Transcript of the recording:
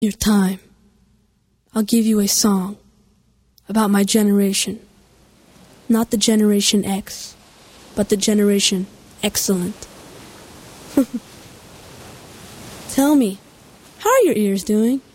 Your time. I'll give you a song about my generation. Not the Generation X, but the Generation Excellent. Tell me, how are your ears doing?